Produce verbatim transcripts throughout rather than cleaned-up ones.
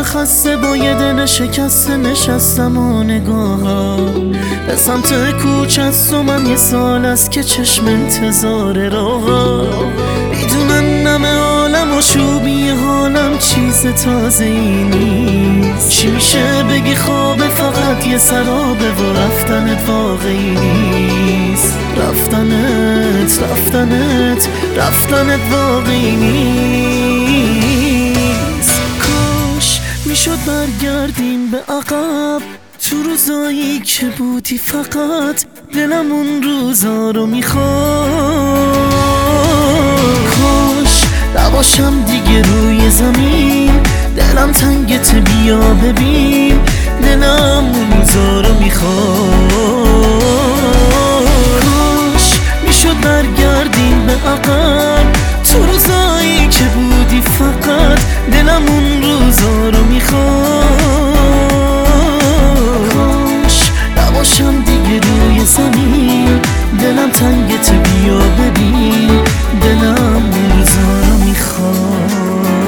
خسته با یه دل شکسته نشستم و نگاهم به سمت کوچه است و من یه سال است که چشم انتظار راهم. میدونن نمه عالم و شوبی حالم چیز تازه ای نیست. چی میشه بگی خوابه فقط یه سرابه و رفتنت واقعی نیست. رفتنت رفتنت رفتنت واقعی نیست. کاش میشد برگردیم به عقب تو روزایی که بودی فقط دلم اون روزا رو میخواد. کاش نباشم دیگه روی زمین دلم تنگت بیا ببین دلم اون روزا رو میخواد. کاش میشد برگردیم به عقب تو روزایی که بودی فقط دلم اون روزا رو میخواد. کاش نباشم دیگه روی زمین دلم تنگت بیا ببین دلم اون روزا رو میخواد.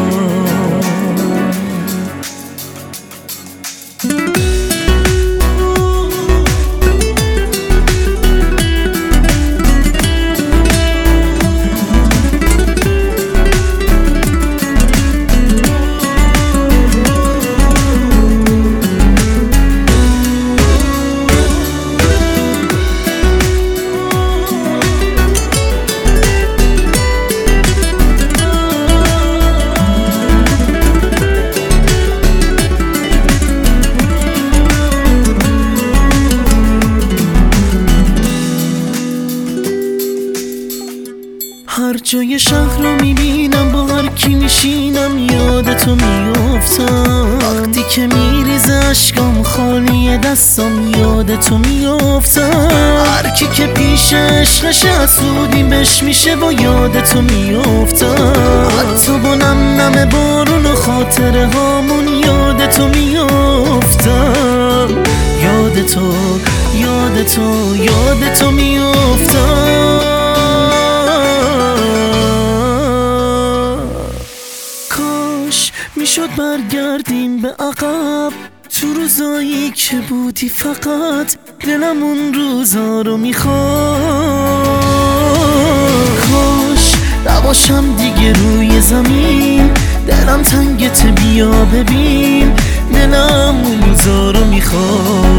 هر جای شهر رو میبینم با هر کی میشینم یادتو میافتم. وقتی که میریزه اشکام خالی دستم یادتو میافتم. هر کی که پیش عشقش حسودی بش میشه و یادتو میافتم. حتی با نم نم بارون و خاطره هامون یادتو میافتم. یادتو یادتو یادتو میافتم. میشد برگردیم به عقب تو روزایی که بودی فقط دلم اون روزا رو میخواد. کاش نباشم دیگه روی زمین دلم تنگت بیا ببین دلم اون روزا رو میخواد.